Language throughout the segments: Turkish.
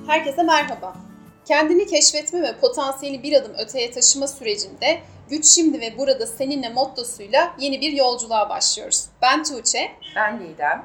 Herkese merhaba. Kendini keşfetme ve potansiyeli bir adım öteye taşıma sürecinde Güç Şimdi ve Burada Seninle mottosuyla yeni bir yolculuğa başlıyoruz. Ben Tuğçe. Ben Didem.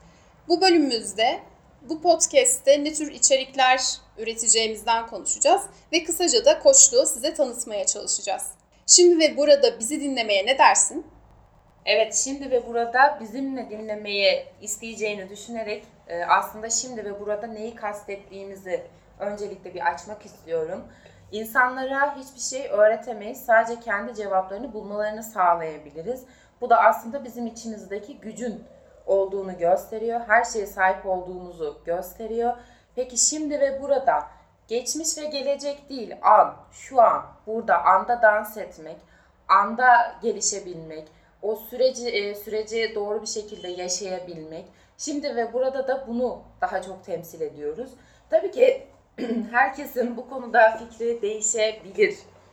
Bu bölümümüzde, bu podcast'te ne tür içerikler üreteceğimizden konuşacağız ve kısaca da koçluğu size tanıtmaya çalışacağız. Şimdi ve burada bizi dinlemeye ne dersin? Evet, şimdi ve burada bizimle dinlemeyi isteyeceğini düşünerek aslında şimdi ve burada neyi kastettiğimizi öncelikle bir açmak istiyorum. İnsanlara hiçbir şey öğretemeyiz, sadece kendi cevaplarını bulmalarını sağlayabiliriz. Bu da aslında bizim içimizdeki gücün olduğunu gösteriyor, her şeye sahip olduğumuzu gösteriyor. Peki şimdi ve burada, geçmiş ve gelecek değil, an, şu an, burada, anda dans etmek, anda gelişebilmek, o süreci doğru bir şekilde yaşayabilmek. Şimdi ve burada da bunu daha çok temsil ediyoruz. Tabii ki herkesin bu konuda fikri değişebilir.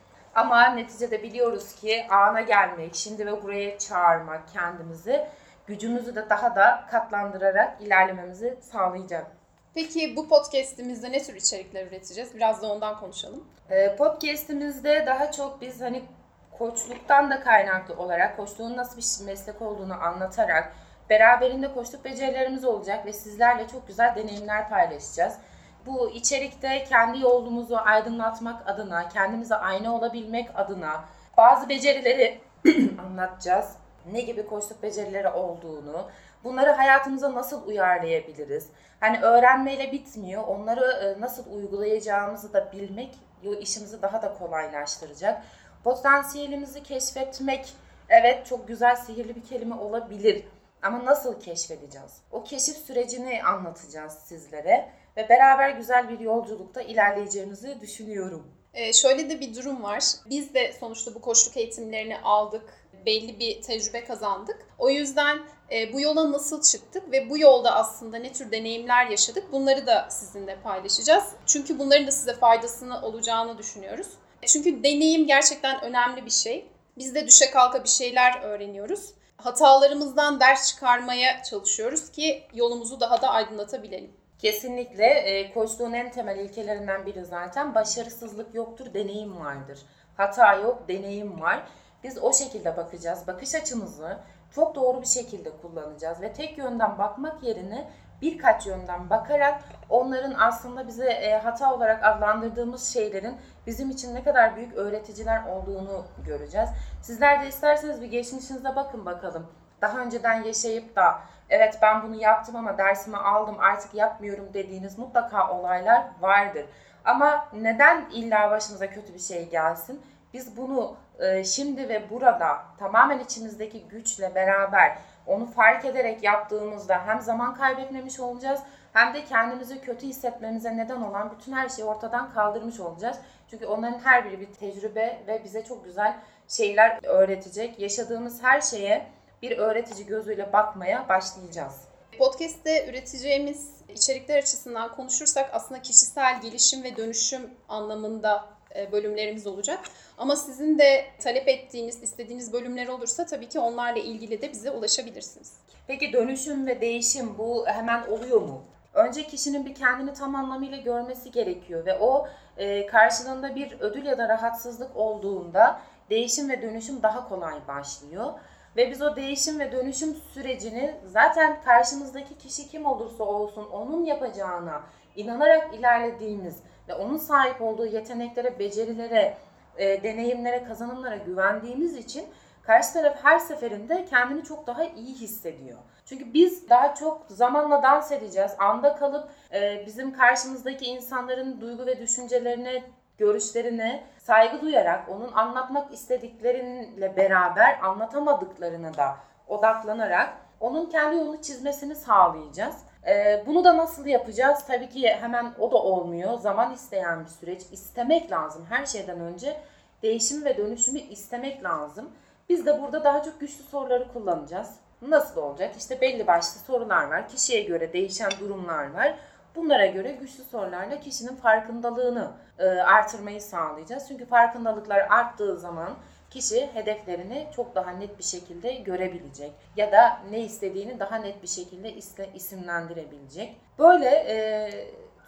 Ama neticede biliyoruz ki ana gelmek, şimdi ve buraya çağırmak kendimizi, gücümüzü de daha da katlandırarak ilerlememizi sağlayacak. Peki bu podcast'imizde ne tür içerikler üreteceğiz? Biraz da ondan konuşalım. Podcast'imizde daha çok biz koçluktan da kaynaklı olarak koçluğun nasıl bir meslek olduğunu anlatarak beraberinde koçluk becerilerimiz olacak ve sizlerle çok güzel deneyimler paylaşacağız. Bu içerikte kendi yolumuzu aydınlatmak adına, kendimize ayna olabilmek adına bazı becerileri anlatacağız. Ne gibi koçluk becerileri olduğunu, bunları hayatımıza nasıl uyarlayabiliriz? Öğrenmeyle bitmiyor, onları nasıl uygulayacağımızı da bilmek işimizi daha da kolaylaştıracak. Potansiyelimizi keşfetmek, evet çok güzel, sihirli bir kelime olabilir. Ama nasıl keşfedeceğiz? O keşif sürecini anlatacağız sizlere ve beraber güzel bir yolculukta ilerleyeceğimizi düşünüyorum. Şöyle de bir durum var. Biz de sonuçta bu koçluk eğitimlerini aldık, belli bir tecrübe kazandık. O yüzden bu yola nasıl çıktık ve bu yolda aslında ne tür deneyimler yaşadık, bunları da sizinle paylaşacağız. Çünkü bunların da size faydasını olacağını düşünüyoruz. Çünkü deneyim gerçekten önemli bir şey. Biz de düşe kalka bir şeyler öğreniyoruz. Hatalarımızdan ders çıkarmaya çalışıyoruz ki yolumuzu daha da aydınlatabilelim. Kesinlikle koçluğun en temel ilkelerinden biri zaten başarısızlık yoktur, deneyim vardır. Hata yok, deneyim var. Biz o şekilde bakacağız. Bakış açımızı çok doğru bir şekilde kullanacağız ve tek yönden bakmak yerine birkaç yönden bakarak onların aslında bize hata olarak adlandırdığımız şeylerin bizim için ne kadar büyük öğreticiler olduğunu göreceğiz. Sizler de isterseniz bir geçmişinize bakın bakalım. Daha önceden yaşayıp da evet ben bunu yaptım ama dersimi aldım artık yapmıyorum dediğiniz mutlaka olaylar vardır. Ama neden illa başımıza kötü bir şey gelsin? Biz bunu şimdi ve burada tamamen içimizdeki güçle beraber onu fark ederek yaptığımızda hem zaman kaybetmemiş olacağız hem de kendimizi kötü hissetmemize neden olan bütün her şeyi ortadan kaldırmış olacağız. Çünkü onların her biri bir tecrübe ve bize çok güzel şeyler öğretecek. Yaşadığımız her şeye bir öğretici gözüyle bakmaya başlayacağız. Podcast'te üreteceğimiz içerikler açısından konuşursak aslında kişisel gelişim ve dönüşüm anlamında bölümlerimiz olacak. Ama sizin de talep ettiğiniz, istediğiniz bölümler olursa tabii ki onlarla ilgili de bize ulaşabilirsiniz. Peki dönüşüm ve değişim bu hemen oluyor mu? Önce kişinin bir kendini tam anlamıyla görmesi gerekiyor ve o karşılığında bir ödül ya da rahatsızlık olduğunda değişim ve dönüşüm daha kolay başlıyor. Ve biz o değişim ve dönüşüm sürecini zaten karşımızdaki kişi kim olursa olsun onun yapacağına inanarak ilerlediğimiz ve onun sahip olduğu yeteneklere, becerilere, deneyimlere, kazanımlara güvendiğimiz için karşı taraf her seferinde kendini çok daha iyi hissediyor. Çünkü biz daha çok zamanla dans edeceğiz, anda kalıp bizim karşımızdaki insanların duygu ve düşüncelerine, görüşlerine saygı duyarak onun anlatmak istedikleriyle beraber anlatamadıklarına da odaklanarak onun kendi yolunu çizmesini sağlayacağız. Bunu da nasıl yapacağız? Tabii ki hemen o da olmuyor. Zaman isteyen bir süreç. İstemek lazım. Her şeyden önce değişim ve dönüşümü istemek lazım. Biz de burada daha çok güçlü soruları kullanacağız. Nasıl olacak? İşte belli başlı sorular var. Kişiye göre değişen durumlar var. Bunlara göre güçlü sorularla kişinin farkındalığını artırmayı sağlayacağız. Çünkü farkındalıklar arttığı zaman kişi hedeflerini çok daha net bir şekilde görebilecek ya da ne istediğini daha net bir şekilde isimlendirebilecek. Böyle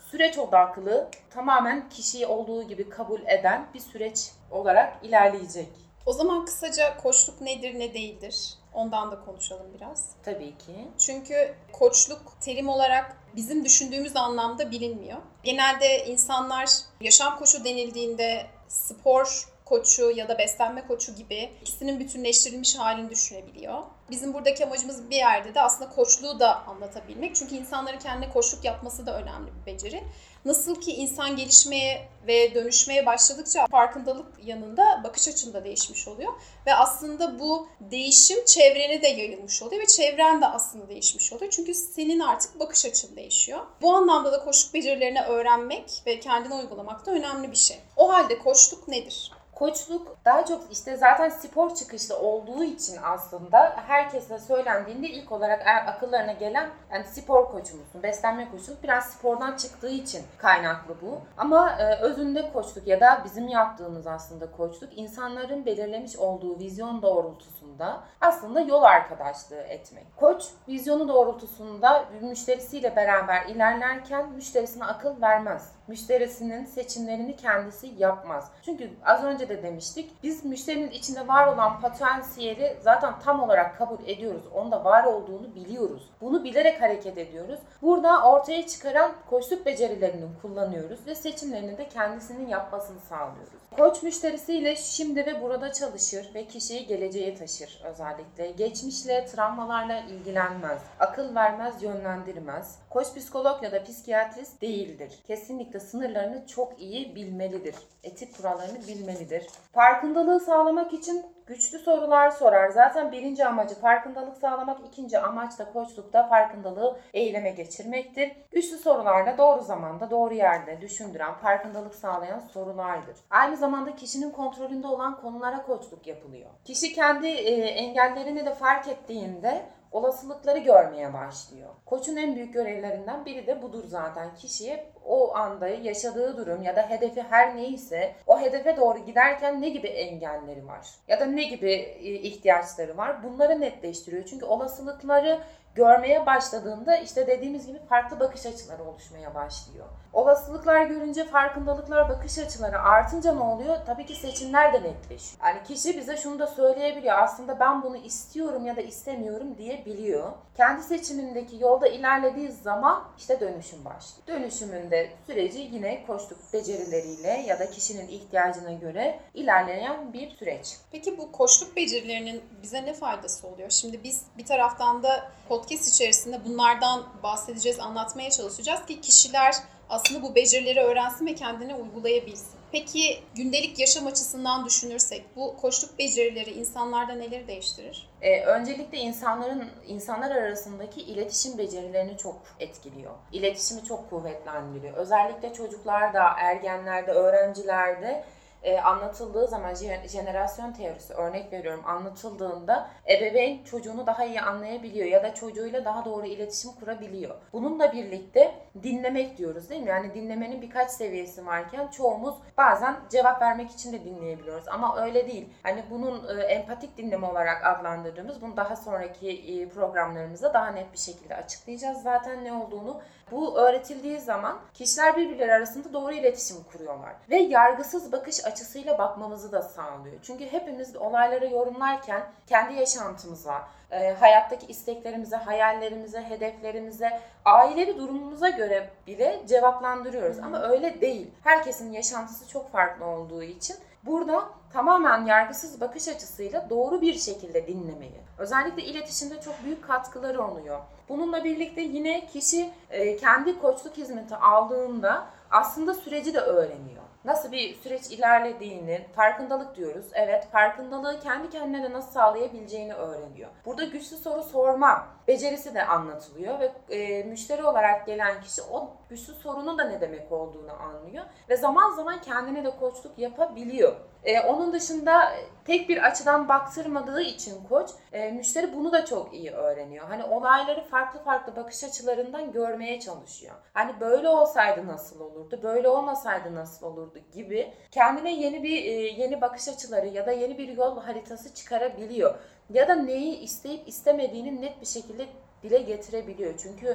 süreç odaklı, tamamen kişiyi olduğu gibi kabul eden bir süreç olarak ilerleyecek. O zaman kısaca koçluk nedir, ne değildir? Ondan da konuşalım biraz. Tabii ki. Çünkü koçluk terim olarak bizim düşündüğümüz anlamda bilinmiyor. Genelde insanlar yaşam koçu denildiğinde spor koçu ya da beslenme koçu gibi ikisinin bütünleştirilmiş halini düşünebiliyor. Bizim buradaki amacımız bir yerde de aslında koçluğu da anlatabilmek. Çünkü insanların kendine koçluk yapması da önemli bir beceri. Nasıl ki insan gelişmeye ve dönüşmeye başladıkça farkındalık yanında bakış açın da değişmiş oluyor. Ve aslında bu değişim çevrene de yayılmış oluyor ve çevren de aslında değişmiş oluyor. Çünkü senin artık bakış açın değişiyor. Bu anlamda da koçluk becerilerini öğrenmek ve kendine uygulamak da önemli bir şey. O halde koçluk nedir? Koçluk daha çok işte zaten spor çıkışlı olduğu için aslında herkese söylendiğinde ilk olarak akıllarına gelen yani spor koçu musun, beslenme koçu musun? Biraz spordan çıktığı için kaynaklı bu. Ama özünde koçluk ya da bizim yaptığımız aslında koçluk insanların belirlemiş olduğu vizyon doğrultusunda aslında yol arkadaşlığı etmek. Koç vizyonu doğrultusunda müşterisiyle beraber ilerlerken müşterisine akıl vermez. Müşterisinin seçimlerini kendisi yapmaz. Çünkü az önce de demiştik, biz müşterinin içinde var olan potansiyeli zaten tam olarak kabul ediyoruz. Onda var olduğunu biliyoruz. Bunu bilerek hareket ediyoruz. Burada ortaya çıkaran koçluk becerilerini kullanıyoruz ve seçimlerini de kendisinin yapmasını sağlıyoruz. Koç müşterisiyle şimdi ve burada çalışır ve kişiyi geleceğe taşır özellikle. Geçmişle, travmalarla ilgilenmez. Akıl vermez, yönlendirmez. Koç psikolog ya da psikiyatrist değildir. Kesinlikle sınırlarını çok iyi bilmelidir. Etik kurallarını bilmelidir. Farkındalığı sağlamak için güçlü sorular sorar. Zaten birinci amacı farkındalık sağlamak, ikinci amaç da koçlukta farkındalığı eyleme geçirmektir. Güçlü sorularla doğru zamanda, doğru yerde düşündüren, farkındalık sağlayan sorulardır. Aynı zamanda kişinin kontrolünde olan konulara koçluk yapılıyor. Kişi kendi engellerini de fark ettiğinde olasılıkları görmeye başlıyor. Koçun en büyük görevlerinden biri de budur zaten. Kişiye o anda yaşadığı durum ya da hedefi her neyse o hedefe doğru giderken ne gibi engelleri var ya da ne gibi ihtiyaçları var bunları netleştiriyor. Çünkü olasılıkları görmeye başladığında işte dediğimiz gibi farklı bakış açıları oluşmaya başlıyor. Olasılıklar görünce farkındalıklar, bakış açıları artınca ne oluyor? Tabii ki seçimler de netleşiyor. Yani kişi bize şunu da söyleyebiliyor. Aslında ben bunu istiyorum ya da istemiyorum diyebiliyor. Kendi seçimindeki yolda ilerlediği zaman işte dönüşüm başlıyor. Dönüşümünde süreci yine koçluk becerileriyle ya da kişinin ihtiyacına göre ilerleyen bir süreç. Peki bu koçluk becerilerinin bize ne faydası oluyor? Şimdi biz bir taraftan da podcast içerisinde bunlardan bahsedeceğiz, anlatmaya çalışacağız ki kişiler aslında bu becerileri öğrensin ve kendine uygulayabilsin. Peki gündelik yaşam açısından düşünürsek bu koçluk becerileri insanlarda neleri değiştirir? Öncelikle insanlar arasındaki iletişim becerilerini çok etkiliyor. İletişimi çok kuvvetlendiriyor. Özellikle çocuklarda, ergenlerde, öğrencilerde anlatıldığı zaman jenerasyon teorisi örnek veriyorum anlatıldığında ebeveyn çocuğunu daha iyi anlayabiliyor ya da çocuğuyla daha doğru iletişim kurabiliyor. Bununla birlikte dinlemek diyoruz değil mi? Yani dinlemenin birkaç seviyesi varken çoğumuz bazen cevap vermek için de dinleyebiliyoruz ama öyle değil. Hani bunun empatik dinleme olarak adlandırdığımız bunu daha sonraki programlarımızda daha net bir şekilde açıklayacağız zaten ne olduğunu. Bu öğretildiği zaman kişiler birbirleri arasında doğru iletişim kuruyorlar ve yargısız bakış açısıyla bakmamızı da sağlıyor. Çünkü hepimiz olayları yorumlarken kendi yaşantımıza, hayattaki isteklerimize, hayallerimize, hedeflerimize, ailevi durumumuza göre bile cevaplandırıyoruz. Ama öyle değil. Herkesin yaşantısı çok farklı olduğu için burada tamamen yargısız bakış açısıyla doğru bir şekilde dinlemeyi, özellikle iletişimde çok büyük katkıları oluyor. Bununla birlikte yine kişi kendi koçluk hizmeti aldığında aslında süreci de öğreniyor. Nasıl bir süreç ilerlediğini, farkındalık diyoruz. Evet, farkındalığı kendi kendine de nasıl sağlayabileceğini öğreniyor. Burada güçlü soru sorma becerisi de anlatılıyor ve müşteri olarak gelen kişi o güçlü sorunun da ne demek olduğunu anlıyor ve zaman zaman kendine de koçluk yapabiliyor. Onun dışında tek bir açıdan baktırmadığı için koç, müşteri bunu da çok iyi öğreniyor. Hani olayları farklı farklı bakış açılarından görmeye çalışıyor. Hani böyle olsaydı nasıl olurdu, böyle olmasaydı nasıl olurdu gibi kendine yeni bakış açıları ya da yeni bir yol haritası çıkarabiliyor. Ya da neyi isteyip istemediğini net bir şekilde dile getirebiliyor. Çünkü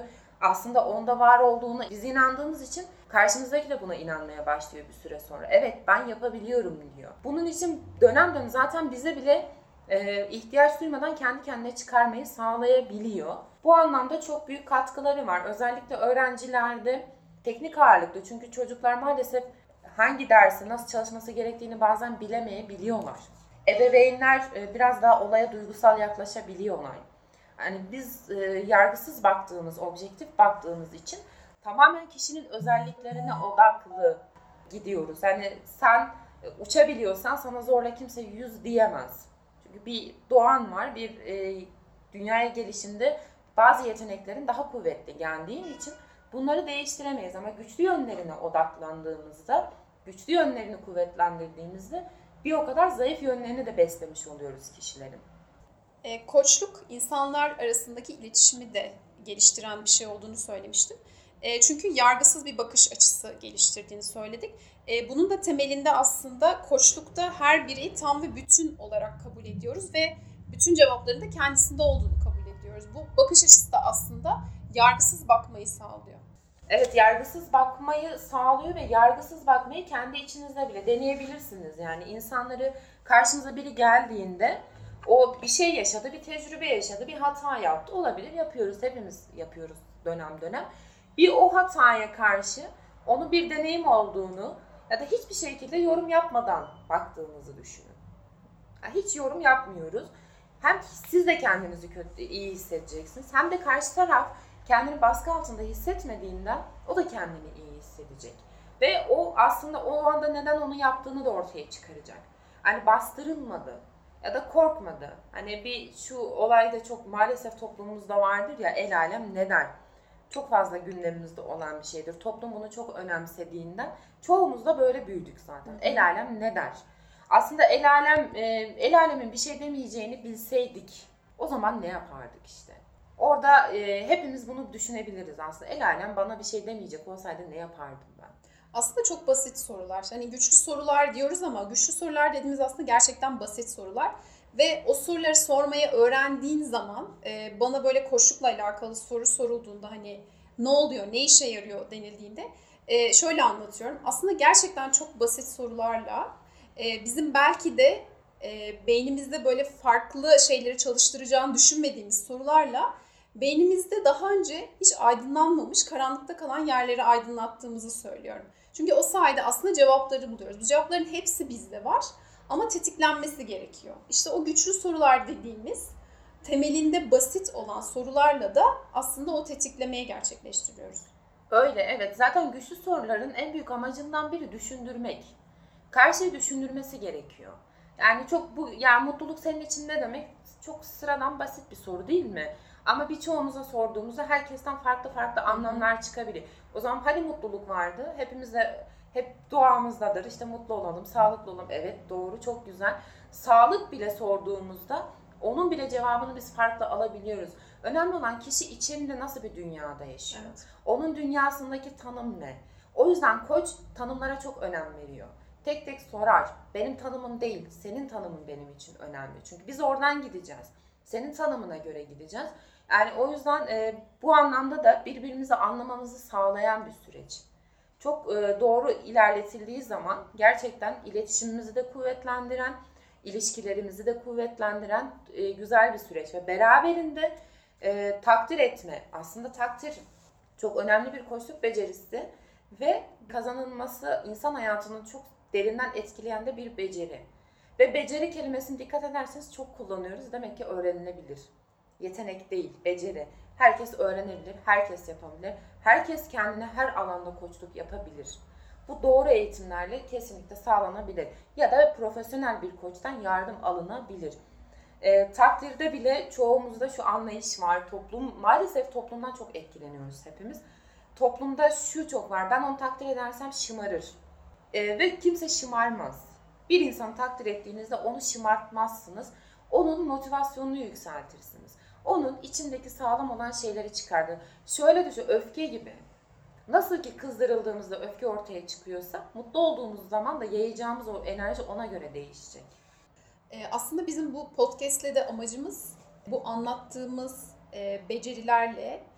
aslında onda var olduğunu biz inandığımız için karşımızdaki de buna inanmaya başlıyor bir süre sonra. Evet, ben yapabiliyorum diyor. Bunun için dönem dönem zaten bize bile ihtiyaç duymadan kendi kendine çıkarmayı sağlayabiliyor. Bu anlamda çok büyük katkıları var. Özellikle öğrencilerde teknik ağırlıklı. Çünkü çocuklar maalesef hangi dersi nasıl çalışması gerektiğini bazen bilemeyebiliyorlar. Ebeveynler biraz daha olaya duygusal yaklaşabiliyorlar. Yani biz yargısız baktığımız, objektif baktığımız için tamamen kişinin özelliklerine odaklı gidiyoruz. Yani sen uçabiliyorsan sana zorla kimse yüz diyemez. Çünkü bir doğan var, bir dünyaya gelişinde bazı yeteneklerin daha kuvvetli geldiği için bunları değiştiremeyiz. Ama güçlü yönlerine odaklandığımızda, güçlü yönlerini kuvvetlendirdiğimizde bir o kadar zayıf yönlerini de beslemiş oluyoruz kişilerin. Koçluk insanlar arasındaki iletişimi de geliştiren bir şey olduğunu söylemiştim. Çünkü yargısız bir bakış açısı geliştirdiğini söyledik. Bunun da temelinde aslında koçlukta her bireyi tam ve bütün olarak kabul ediyoruz ve bütün cevapların da kendisinde olduğunu kabul ediyoruz. Bu bakış açısı da aslında yargısız bakmayı sağlıyor. Evet, yargısız bakmayı sağlıyor ve yargısız bakmayı kendi içinizde bile deneyebilirsiniz. Yani insanları karşınıza biri geldiğinde o bir şey yaşadı, bir tecrübe yaşadı, bir hata yaptı. Olabilir, yapıyoruz, hepimiz yapıyoruz dönem dönem. Bir o hataya karşı onun bir deneyim olduğunu ya da hiçbir şekilde yorum yapmadan baktığınızı düşünün. Yani hiç yorum yapmıyoruz. Hem siz de kendinizi iyi hissedeceksiniz, hem de karşı taraf kendini baskı altında hissetmediğinden o da kendini iyi hissedecek. Ve o aslında o anda neden onu yaptığını da ortaya çıkaracak. Hani bastırılmadı ya da korkmadı. Hani bir şu olay da çok maalesef toplumumuzda vardır ya, el alem ne der? Çok fazla gündemimizde olan bir şeydir. Toplum bunu çok önemsediğinden çoğumuz da böyle büyüdük zaten. El alem ne der? Aslında el alemin bir şey demeyeceğini bilseydik o zaman ne yapardık işte? Orada hepimiz bunu düşünebiliriz aslında. El alem bana bir şey demeyecek olsaydı ne yapardım ben? Aslında çok basit sorular. Hani güçlü sorular diyoruz ama güçlü sorular dediğimiz aslında gerçekten basit sorular. Ve o soruları sormayı öğrendiğin zaman bana böyle koçlukla alakalı soru sorulduğunda hani ne oluyor, ne işe yarıyor denildiğinde şöyle anlatıyorum. Aslında gerçekten çok basit sorularla bizim belki de beynimizde böyle farklı şeyleri çalıştıracağını düşünmediğimiz sorularla beynimizde daha önce hiç aydınlanmamış, karanlıkta kalan yerleri aydınlattığımızı söylüyorum. Çünkü o sayede aslında cevapları buluyoruz. Bu cevapların hepsi bizde var ama tetiklenmesi gerekiyor. İşte o güçlü sorular dediğimiz temelinde basit olan sorularla da aslında o tetiklemeyi gerçekleştiriyoruz. Öyle, evet. Zaten güçlü soruların en büyük amacından biri düşündürmek. Karşıyı düşündürmesi gerekiyor. Yani mutluluk senin için ne demek? Çok sıradan basit bir soru değil mi? Ama birçoğumuza sorduğumuzda herkesten farklı farklı anlamlar çıkabilir. O zaman hani mutluluk vardı? Hep duamızdadır. İşte mutlu olalım, sağlıklı olalım. Evet, doğru, çok güzel. Sağlık bile sorduğumuzda onun bile cevabını biz farklı alabiliyoruz. Önemli olan kişi içinde nasıl bir dünyada yaşıyor. Evet. Onun dünyasındaki tanım ne? O yüzden koç tanımlara çok önem veriyor. Tek tek sorar. Benim tanımım değil, senin tanımın benim için önemli. Çünkü biz oradan gideceğiz. Senin tanımına göre gideceğiz. Yani o yüzden bu anlamda da birbirimizi anlamamızı sağlayan bir süreç. Çok doğru ilerletildiği zaman gerçekten iletişimimizi de kuvvetlendiren, ilişkilerimizi de kuvvetlendiren güzel bir süreç. Ve beraberinde takdir etme. Aslında takdir çok önemli bir koçluk becerisi ve kazanılması insan hayatını çok derinden etkileyen de bir beceri. Ve beceri kelimesini dikkat ederseniz çok kullanıyoruz. Demek ki öğrenilebilir. Yetenek değil, beceri. Herkes öğrenebilir, herkes yapabilir. Herkes kendine her alanda koçluk yapabilir. Bu doğru eğitimlerle kesinlikle sağlanabilir. Ya da profesyonel bir koçtan yardım alınabilir. Takdirde bile çoğumuzda şu anlayış var. Maalesef toplumdan çok etkileniyoruz hepimiz. Toplumda şu çok var. Ben onu takdir edersem şımarır. Ve kimse şımarmaz. Bir insanı takdir ettiğinizde onu şımartmazsınız. Onun motivasyonunu yükseltirsiniz. Onun içindeki sağlam olan şeyleri çıkartır. Şöyle düşün, öfke gibi. Nasıl ki kızdırıldığımızda öfke ortaya çıkıyorsa, mutlu olduğumuz zaman da yayacağımız o enerji ona göre değişecek. Aslında bizim bu podcast'le de amacımız bu anlattığımız becerilerle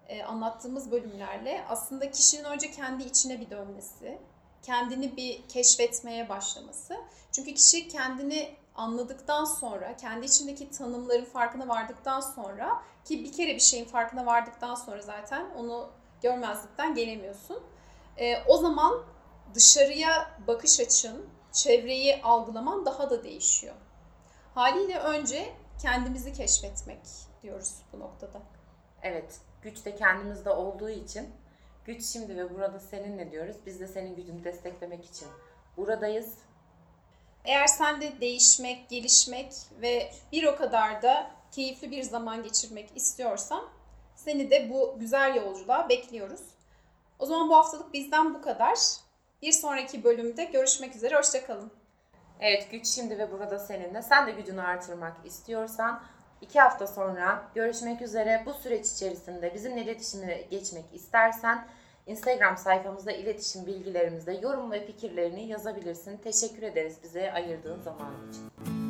anlattığımız bölümlerle aslında kişinin önce kendi içine bir dönmesi, kendini bir keşfetmeye başlaması. Çünkü kişi kendini anladıktan sonra, kendi içindeki tanımların farkına vardıktan sonra, ki bir kere bir şeyin farkına vardıktan sonra zaten onu görmezlikten gelemiyorsun. O zaman dışarıya bakış açın, çevreyi algılaman daha da değişiyor. Haliyle önce kendimizi keşfetmek diyoruz bu noktada. Evet, güç de kendimizde olduğu için güç şimdi ve burada seninle diyoruz. Biz de senin gücünü desteklemek için buradayız. Eğer sen de değişmek, gelişmek ve bir o kadar da keyifli bir zaman geçirmek istiyorsan seni de bu güzel yolculuğa bekliyoruz. O zaman bu haftalık bizden bu kadar. Bir sonraki bölümde görüşmek üzere, hoşça kalın. Evet, güç şimdi ve burada seninle. Sen de gücünü artırmak istiyorsan 2 hafta sonra görüşmek üzere. Bu süreç içerisinde bizimle iletişime geçmek istersen Instagram sayfamızda iletişim bilgilerimizde yorum ve fikirlerini yazabilirsin. Teşekkür ederiz bize ayırdığın zaman için.